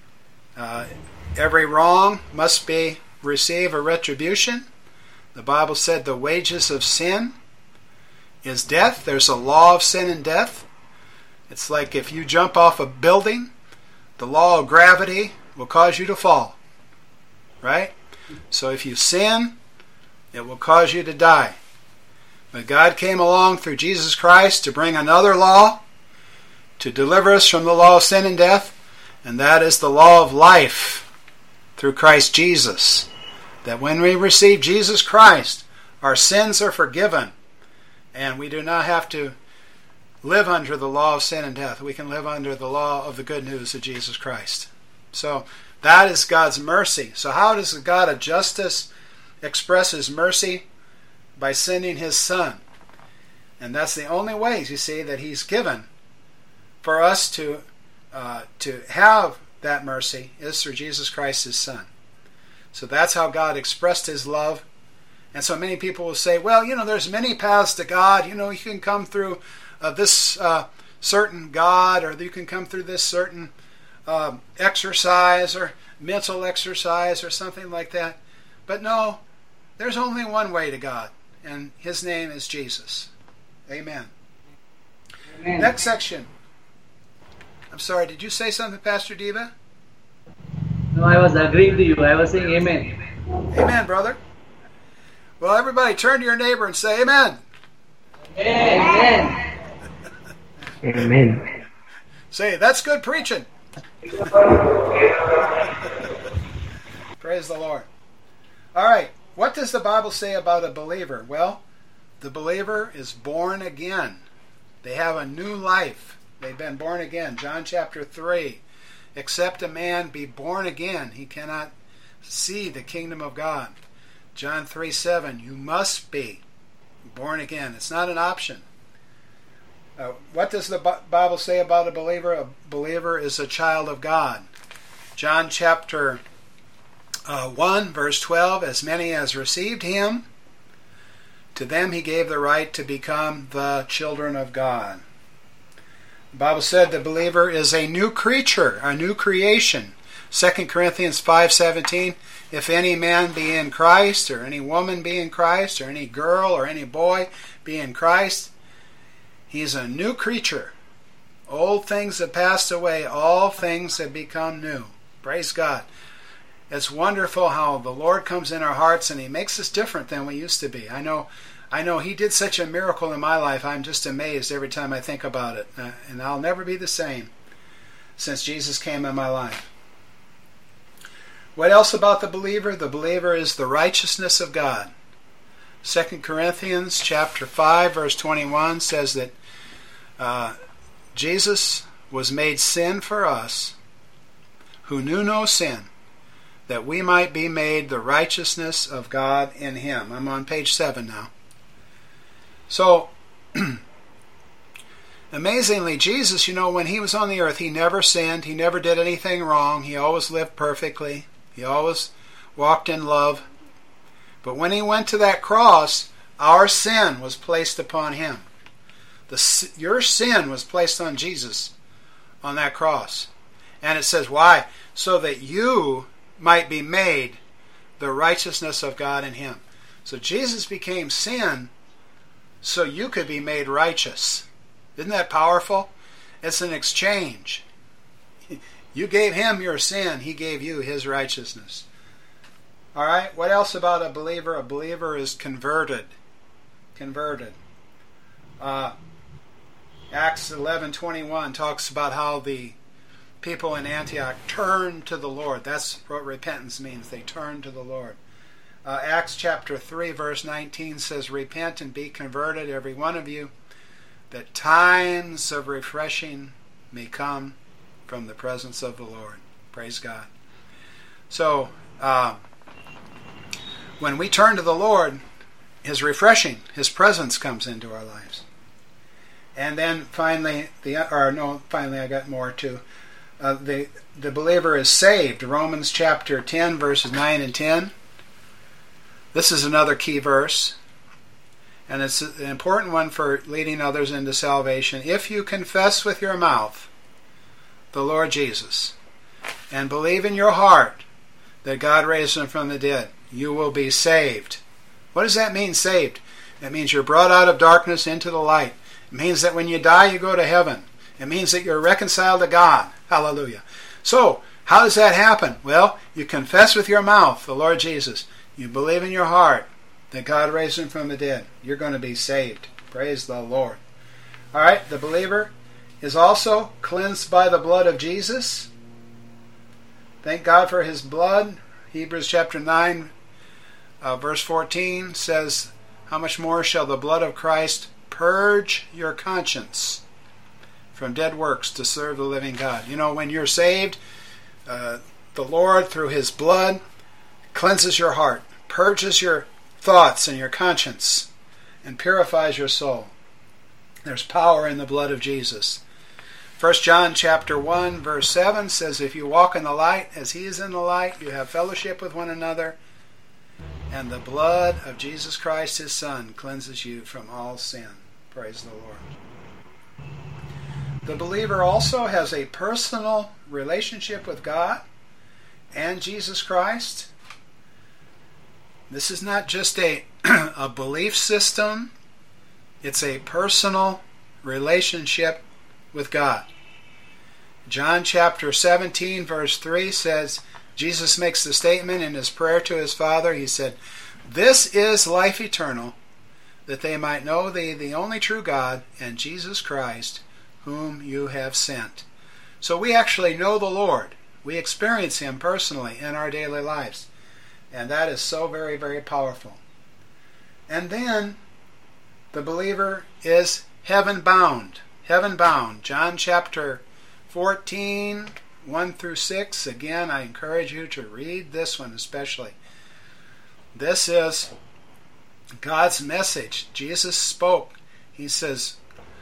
Every wrong must receive a retribution. The Bible said the wages of sin is death. There's a law of sin and death. It's like if you jump off a building, the law of gravity will cause you to fall. Right? So if you sin, it will cause you to die. But God came along through Jesus Christ to bring another law, to deliver us from the law of sin and death, and that is the law of life through Christ Jesus. That when we receive Jesus Christ, our sins are forgiven, and we do not have to live under the law of sin and death. We can live under the law of the good news of Jesus Christ. So that is God's mercy. So how does the God of justice express his mercy? By sending his Son. And that's the only way, you see, that he's given for us to have that mercy is through Jesus Christ, his Son. So that's how God expressed his love. And so many people will say, well, there's many paths to God. You can come through this certain God, or you can come through this certain exercise or mental exercise or something like that. But no, there's only one way to God, and his name is Jesus. Amen. Amen. Next section. I'm sorry, did you say something, Pastor Diva? No, I was agreeing to you. I was saying amen. Amen, brother. Well, everybody turn to your neighbor and say amen. Amen. Amen. Say, that's good preaching. Praise the Lord. All right, what does the Bible say about a believer? Well, the believer is born again. They have a new life. They've been born again. John chapter 3. Except a man be born again, he cannot see the kingdom of God. John 3:7. You must be born again. It's not an option. What does the Bible say about a believer? A believer is a child of God. John chapter 1, verse 12. As many as received him, to them he gave the right to become the children of God. The Bible said the believer is a new creature, a new creation. 2 Corinthians 5:17. If any man be in Christ, or any woman be in Christ, or any girl or any boy be in Christ, he's a new creature. Old things have passed away, all things have become new. Praise God. It's wonderful how the Lord comes in our hearts and he makes us different than we used to be. I know he did such a miracle in my life. I'm just amazed every time I think about it. And I'll never be the same since Jesus came in my life. What else about the believer? The believer is the righteousness of God. 2 Corinthians chapter 5, verse 21 says that Jesus was made sin for us, who knew no sin, that we might be made the righteousness of God in him. I'm on page 7 now. So, amazingly, Jesus, when he was on the earth, he never sinned. He never did anything wrong. He always lived perfectly. He always walked in love. But when he went to that cross, our sin was placed upon him. Your sin was placed on Jesus on that cross. And it says, why? So that you might be made the righteousness of God in him. So Jesus became sin so you could be made righteous. Isn't that powerful? It's an exchange. You gave him your sin, he gave you his righteousness. All right, what else about a believer? A believer is converted. Converted. Acts 11:21 talks about how the people in Antioch turned to the Lord. That's what repentance means. They turned to the Lord. Acts chapter 3 verse 19 says, "Repent and be converted, every one of you, that times of refreshing may come from the presence of the Lord." Praise God. So, when we turn to the Lord, his refreshing, his presence comes into our lives. And then finally, I got more too. The believer is saved. Romans chapter 10 verses 9 and 10. This is another key verse, and it's an important one for leading others into salvation. "If you confess with your mouth the Lord Jesus and believe in your heart that God raised him from the dead, you will be saved." What does that mean, saved? It means you're brought out of darkness into the light. It means that when you die, you go to heaven. It means that you're reconciled to God. Hallelujah. So, how does that happen? Well, you confess with your mouth the Lord Jesus. You believe in your heart that God raised him from the dead. You're going to be saved. Praise the Lord. All right, the believer is also cleansed by the blood of Jesus. Thank God for his blood. Hebrews chapter 9, verse 14 says, "How much more shall the blood of Christ purge your conscience from dead works to serve the living God?" You know, when you're saved, the Lord, through his blood, cleanses your heart, purges your thoughts and your conscience, and purifies your soul. There's power in the blood of Jesus. 1 John chapter 1 verse 7 says, "If you walk in the light as he is in the light, you have fellowship with one another, and the blood of Jesus Christ his Son cleanses you from all sin." Praise the Lord. The believer also has a personal relationship with God and Jesus Christ. This is not just a belief system. It's a personal relationship with God. John chapter 17 verse 3 says, Jesus makes the statement in his prayer to his Father. He said, "This is life eternal, that they might know thee, the only true God, and Jesus Christ, whom you have sent." So we actually know the Lord. We experience him personally in our daily lives. And that is so very, very powerful. And then the believer is heaven bound. Heaven bound. John chapter 14, 1 through 6. Again, I encourage you to read this one especially. This is God's message. Jesus spoke. He says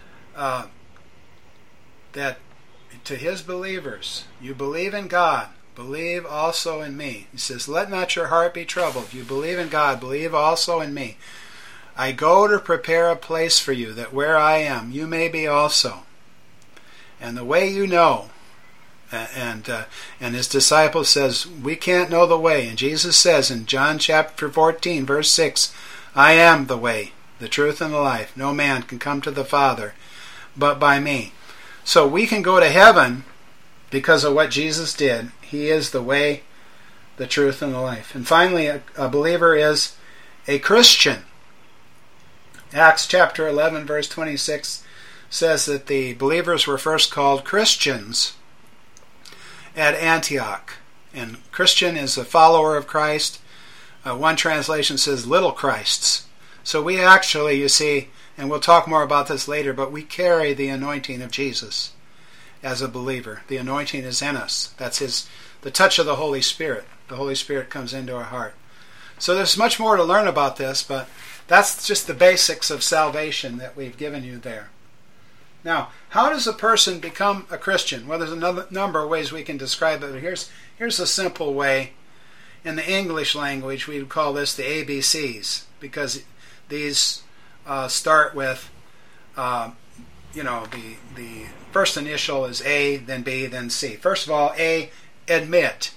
that to his believers, you believe in God, believe also in me. He says, "Let not your heart be troubled. You believe in God, believe also in me. I go to prepare a place for you, that where I am, you may be also." And the way you know, and his disciple says, we can't know the way. And Jesus says in John chapter 14, verse 6, "I am the way, the truth, and the life. No man can come to the Father but by me." So we can go to heaven because of what Jesus did. He is the way, the truth, and the life. And finally, a believer is a Christian. Acts chapter 11, verse 26 says that the believers were first called Christians at Antioch. And Christian is a follower of Christ. One translation says little Christs. So we actually, you see, and we'll talk more about this later, but we carry the anointing of Jesus as a believer. The anointing is in us. That's the touch of the Holy Spirit. The Holy Spirit comes into our heart. So there's much more to learn about this, but that's just the basics of salvation that we've given you there. Now, how does a person become a Christian? Well, there's a number of ways we can describe it. Here's a simple way. In the English language, we would call this the ABCs, because these start with, the first initial is A, then B, then C. First of all, A, admit.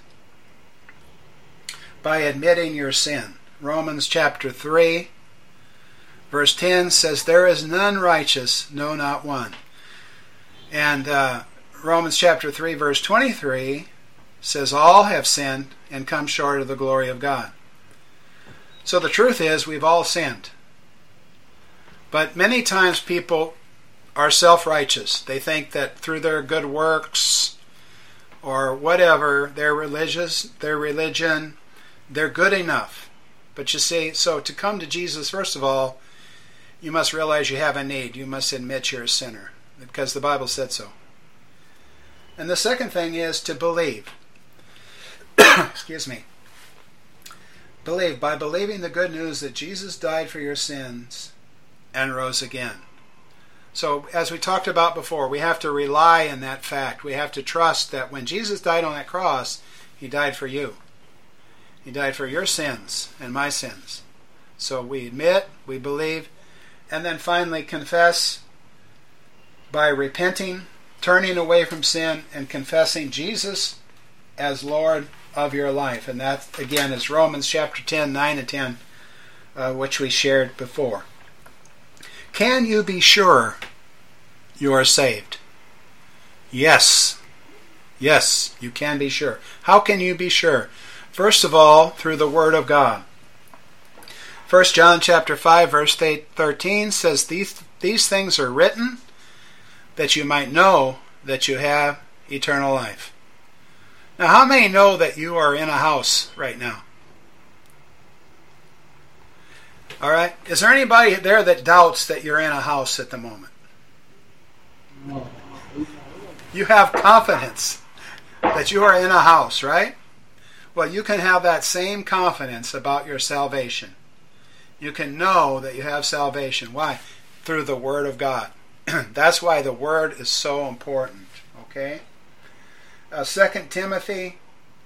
By admitting your sin. Romans chapter 3, Verse 10 says, there is none righteous, no, not one. And Romans chapter 3, verse 23 says, all have sinned and come short of the glory of God. So the truth is, we've all sinned. But many times people are self-righteous. They think that through their good works or whatever, their religion, they're good enough. But you see, so to come to Jesus, first of all, you must realize you have a need. You must admit you're a sinner, because the Bible said so. And the second thing is to believe. Excuse me. Believe. By believing the good news that Jesus died for your sins and rose again. So, as we talked about before, we have to rely on that fact. We have to trust that when Jesus died on that cross, He died for you. He died for your sins and my sins. So we admit, we believe, and then finally confess by repenting, turning away from sin, and confessing Jesus as Lord of your life. And that, again, is Romans chapter 10, 9 and 10, which we shared before. Can you be sure you are saved? Yes. Yes, you can be sure. How can you be sure? First of all, through the Word of God. 1 John chapter 5, verse 13 says, These things are written that you might know that you have eternal life. Now, how many know that you are in a house right now? All right. Is there anybody there that doubts that you're in a house at the moment? No. You have confidence that you are in a house, right? Well, you can have that same confidence about your salvation. You can know that you have salvation. Why? Through the Word of God. That's why the Word is so important. Okay? 2 Timothy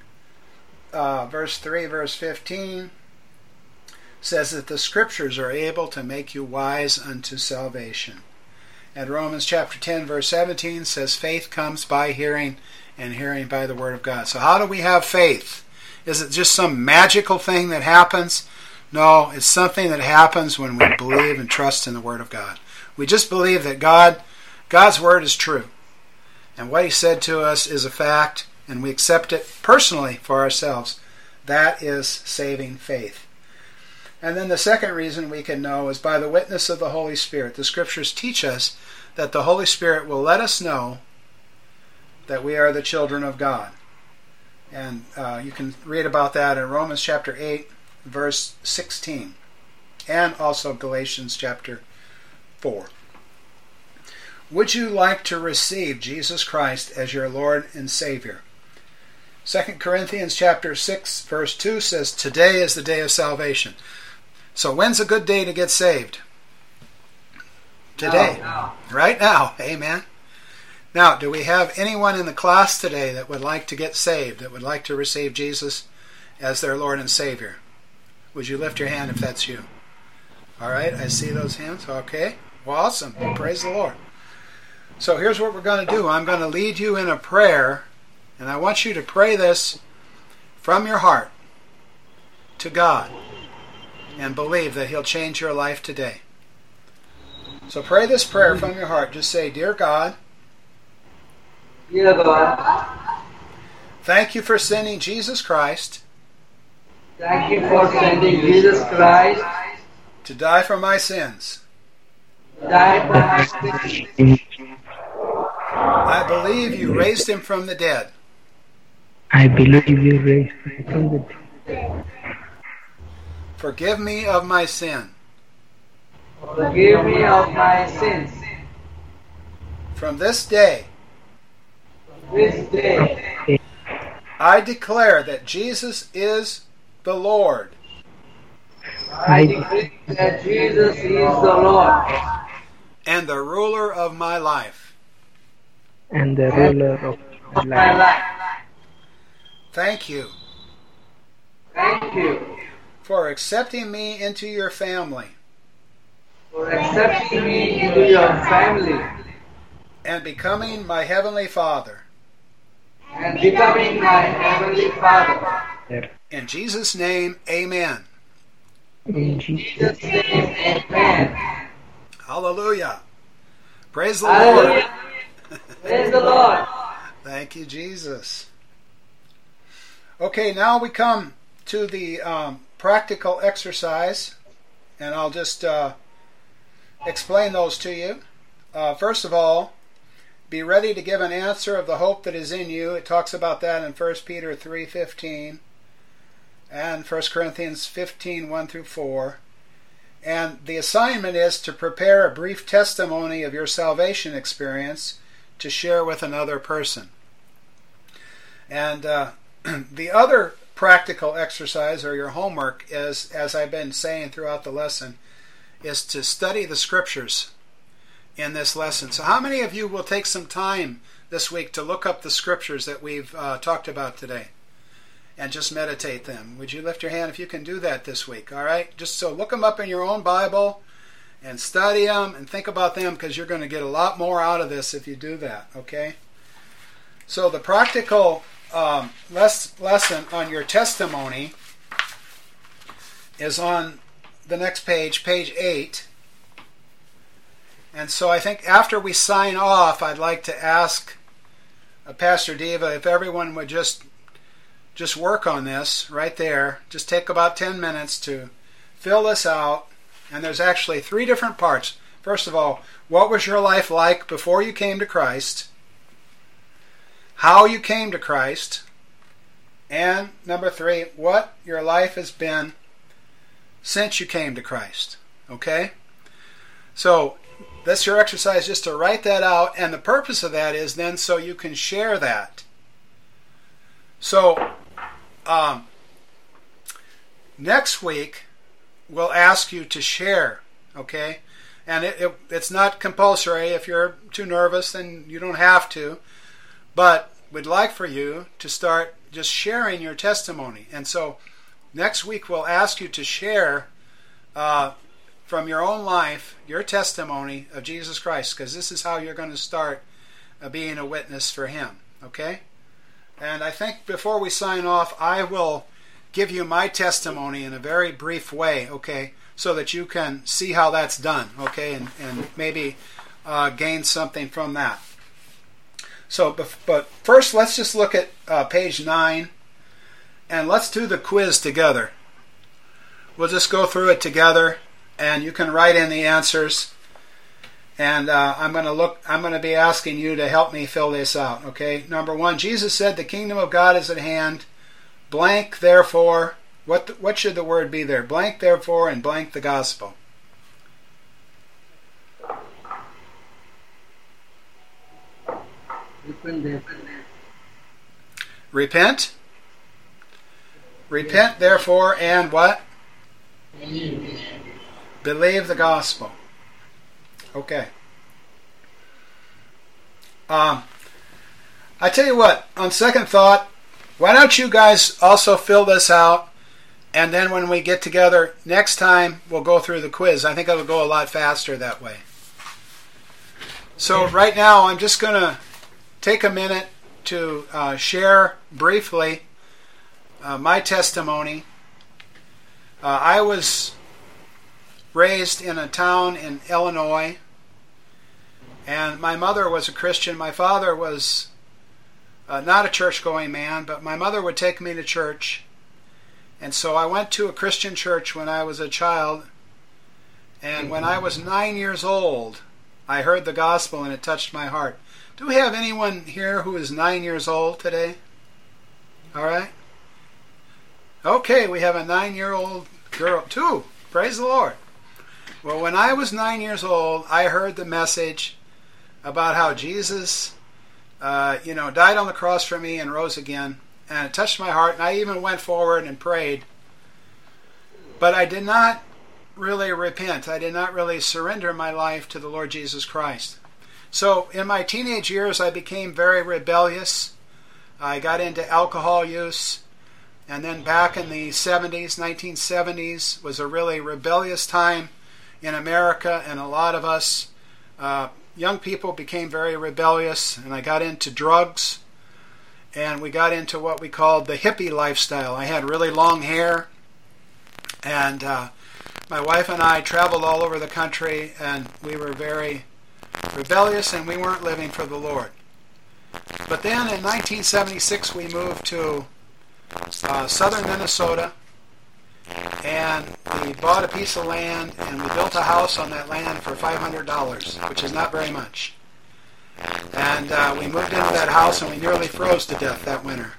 verse 3, verse 15 says that the Scriptures are able to make you wise unto salvation. And Romans chapter 10, verse 17 says faith comes by hearing, and hearing by the Word of God. So how do we have faith? Is it just some magical thing that happens? No, it's something that happens when we believe and trust in the Word of God. We just believe that God's Word is true. And what He said to us is a fact, and we accept it personally for ourselves. That is saving faith. And then the second reason we can know is by the witness of the Holy Spirit. The Scriptures teach us that the Holy Spirit will let us know that we are the children of God. And you can read about that in Romans chapter 8, verse 16, and also Galatians chapter 4. Would you like to receive Jesus Christ as your Lord and Savior? 2 Corinthians chapter 6, verse 2 says, Today is the day of salvation. So when's a good day to get saved? Today. No. Right now. Amen. Now, do we have anyone in the class today that would like to get saved, that would like to receive Jesus as their Lord and Savior? Would you lift your hand if that's you? All right, I see those hands. Okay. Well, awesome. Praise the Lord. So here's what we're going to do. I'm going to lead you in a prayer, and I want you to pray this from your heart to God and believe that He'll change your life today. So pray this prayer from your heart. Just say, Dear God, Dear God, thank you for sending Jesus Christ thank you for sending Jesus Christ to die for my sins. to die for my sins. I believe you raised Him from the dead. I believe you raised Him from the dead. Forgive me of my sin. Forgive me of my sins. From this day, This day, I declare that Jesus is the Lord I decree that Jesus is the Lord and the ruler of my life. and the ruler of my of my life. life. Thank you Thank you for accepting me into your family for accepting me into your family and becoming my Heavenly Father. and becoming my Heavenly Father. In Jesus' name, amen. In Jesus' name, Amen. Hallelujah. Praise the Lord. Hallelujah. Praise the Lord. Thank you, Jesus. Okay, now we come to the practical exercise, and I'll just explain those to you. First of all, be ready to give an answer of the hope that is in you. It talks about that in 1 Peter 3:15 and 1 Corinthians 15:1 through 4. And the assignment is to prepare a brief testimony of your salvation experience to share with another person. And the other practical exercise, or your homework, is, as I've been saying throughout the lesson, is to study the scriptures in this lesson. So how many of you will take some time this week to look up the scriptures that we've talked about today and just meditate them? Would you lift your hand if you can do that this week? All right? Just so look them up in your own Bible and study them and think about them, because you're going to get a lot more out of this if you do that. Okay? So the practical lesson on your testimony is on the next page, page 8. And so I think after we sign off, I'd like to ask Pastor Diva if everyone would just work on this right there. Just take about 10 minutes to fill this out. And there's actually 3 different parts. First of all, what was your life like before you came to Christ? How you came to Christ? And number 3, what your life has been since you came to Christ. Okay? So that's your exercise, just to write that out, and the purpose of that is then so you can share that. So next week we'll ask you to share, okay? And it's not compulsory. If you're too nervous, then you don't have to. But we'd like for you to start just sharing your testimony. And so next week we'll ask you to share from your own life your testimony of Jesus Christ, because this is how you're going to start being a witness for Him. Okay? And I think before we sign off, I will give you my testimony in a very brief way, okay, so that you can see how that's done, okay, and maybe gain something from that. So, but first, let's just look at page 9, and let's do the quiz together. We'll just go through it together, and you can write in the answers. And I'm going to be asking you to help me fill this out. Okay. Number 1, Jesus said, "The kingdom of God is at hand. Blank, therefore." What should the word be there? Blank, therefore, and blank the gospel. Repent. Repent, therefore, and what? Believe the gospel. Okay. I tell you what, on second thought, why don't you guys also fill this out, and then when we get together next time, we'll go through the quiz. I think it'll go a lot faster that way. So right now, I'm just going to take a minute to share briefly my testimony. I was raised in a town in Illinois, and my mother was a Christian. My father was not a church-going man, but my mother would take me to church. And so I went to a Christian church when I was a child, and when I was 9 years old, I heard the gospel and it touched my heart. Do we have anyone here who is 9 years old today? All right. Okay, we have a 9-year-old girl too. Praise the Lord. Well, when I was 9 years old, I heard the message about how Jesus, died on the cross for me and rose again. And it touched my heart, and I even went forward and prayed. But I did not really repent. I did not really surrender my life to the Lord Jesus Christ. So in my teenage years, I became very rebellious. I got into alcohol use. And then back in the 70s, 1970s, was a really rebellious time in America, and a lot of us young people became very rebellious, and I got into drugs, and we got into what we called the hippie lifestyle. I had really long hair, and my wife and I traveled all over the country, and we were very rebellious, and we weren't living for the Lord. But then in 1976 we moved to southern Minnesota, and we bought a piece of land, and we built a house on that land for $500, which is not very much. And we moved into that house, and we nearly froze to death that winter.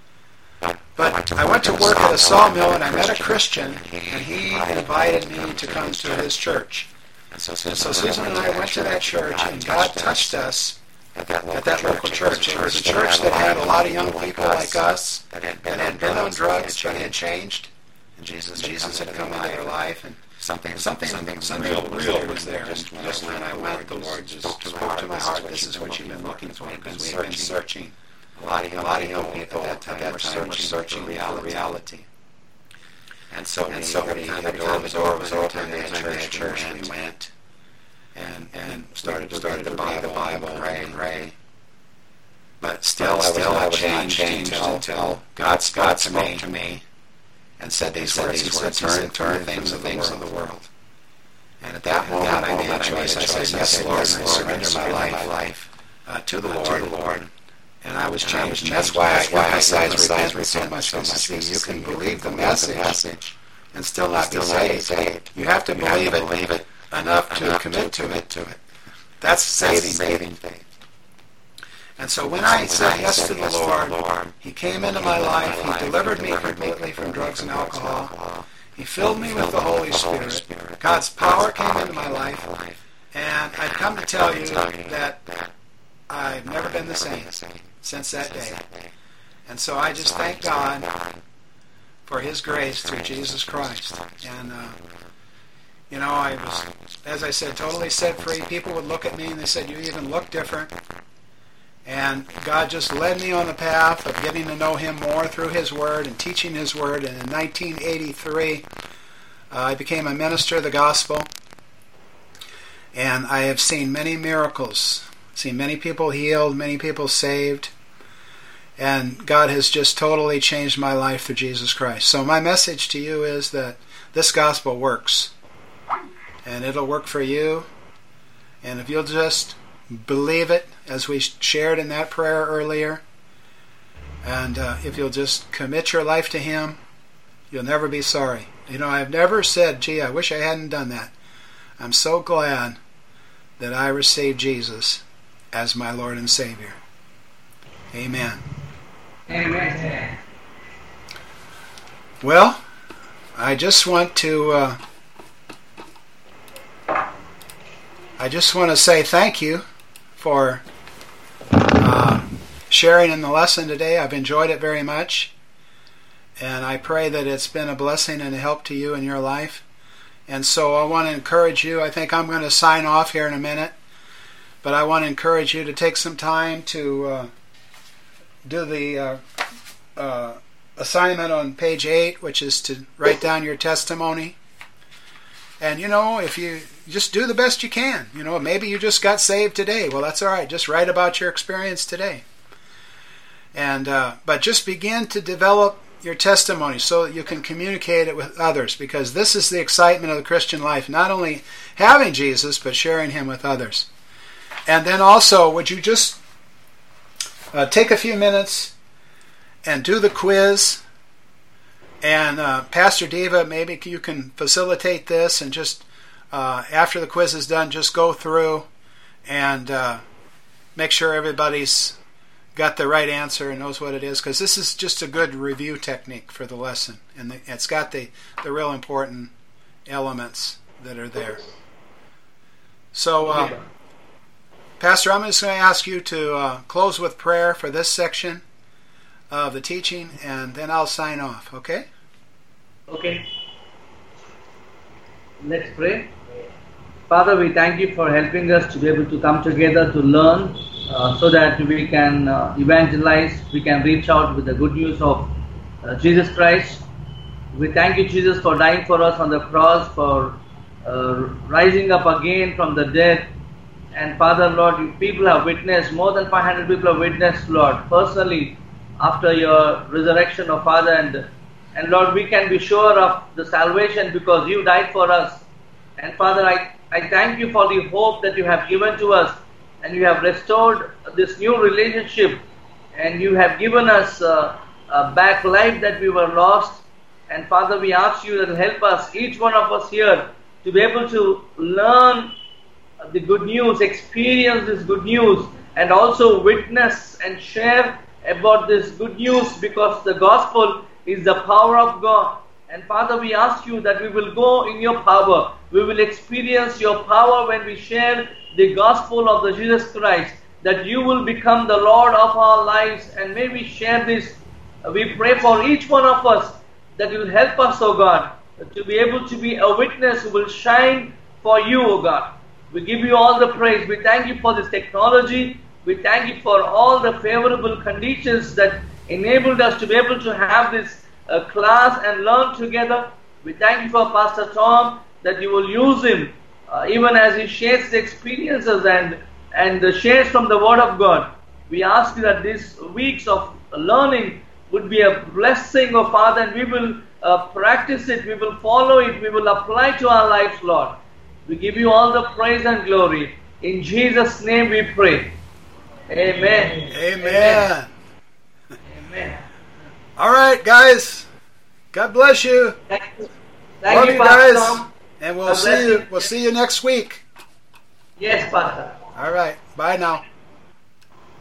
But I went to work at a sawmill, and I met a Christian, and he invited me to come to his church. And so Susan and I went to that church, and God touched us at that local church. It was a church that had a lot of young people like us that had been on drugs, but had changed. And Jesus had come into their life, and something real was there. Just when I went, the Lord just spoke to my heart. This is what you've been looking for, because we've been searching. A lot of young people at that time were searching reality. And so every time the door was open in that church, we went and started to read the Bible and pray. But still I was not changed until God spoke to me and said these words. He said, turn things of the world. And at that moment, I made a choice. I said, yes, Lord, and I surrender my life to the Lord. And I was changed. And that's why I emphasize repentance so much. Because you can believe the message and still not be saved. You have to believe it enough to commit to it. That's saving faith. And so when I said yes to the Lord, He came into my life. He delivered me completely from drugs and alcohol. He filled me with the Holy Spirit. God's power came into my life. And I've come to tell you that I've never been the same since that day. And so I just thank God for His grace through Jesus Christ. And, I was, as I said, totally set free. People would look at me and they said, you even look different. And God just led me on the path of getting to know Him more through His Word and teaching His Word. And in 1983, I became a minister of the gospel. And I have seen many miracles, seen many people healed, many people saved. And God has just totally changed my life through Jesus Christ. So my message to you is that this gospel works. And it'll work for you. And if you'll just believe it, as we shared in that prayer earlier, and if you'll just commit your life to Him, you'll never be sorry. I've never said, gee, I wish I hadn't done that. I'm so glad that I received Jesus as my Lord and Savior. Amen. Amen. Well, I just want to say thank you for sharing in the lesson today. I've enjoyed it very much, and I pray that it's been a blessing and a help to you in your life. And so I want to encourage you. I think I'm going to sign off here in a minute, but I want to encourage you to take some time to do the assignment on page 8, which is to write down your testimony. And if you just do the best you can, maybe you just got saved today. Well, that's all right. Just write about your experience today. And but just begin to develop your testimony so that you can communicate it with others, because this is the excitement of the Christian life, not only having Jesus, but sharing Him with others. And then also, would you just take a few minutes and do the quiz? And Pastor Diva, maybe you can facilitate this, and just after the quiz is done, just go through and make sure everybody's got the right answer and knows what it is, because this is just a good review technique for the lesson, and it's got the real important elements that are there. So, Pastor, I'm just going to ask you to close with prayer for this section of the teaching, and then I'll sign off, okay? Okay. Let's pray. Father, we thank you for helping us to be able to come together to learn so that we can evangelize, we can reach out with the good news of Jesus Christ. We thank you, Jesus, for dying for us on the cross, for rising up again from the dead. And Father, Lord, people have witnessed, more than 500 people have witnessed, Lord, personally, after your resurrection, oh Father, And Lord, we can be sure of the salvation because you died for us. And Father, I thank you for the hope that you have given to us, and you have restored this new relationship, and you have given us back life that we were lost. And Father, we ask you that help us, each one of us here, to be able to learn the good news, experience this good news, and also witness and share about this good news, because the gospel is the power of God. And Father, we ask you that we will go in your power. We will experience your power when we share the gospel of the Jesus Christ, that you will become the Lord of our lives. And may we share this. We pray for each one of us that you will help us, O God, to be able to be a witness who will shine for you, O God. We give you all the praise. We thank you for this technology. We thank you for all the favorable conditions that enabled us to be able to have this class and learn together. We thank you for Pastor Tom, that you will use him even as he shares his experiences and shares from the Word of God. We ask you that these weeks of learning would be a blessing, O Father, and we will practice it, we will follow it, we will apply to our lives, Lord. We give you all the praise and glory. In Jesus' name we pray. Amen. Amen. Amen. All right, guys. God bless you. Thank you. Love you Pastor guys. Tom. And we'll God see bless you. you. We'll see you next week. Yes, Pastor. All right. Bye now.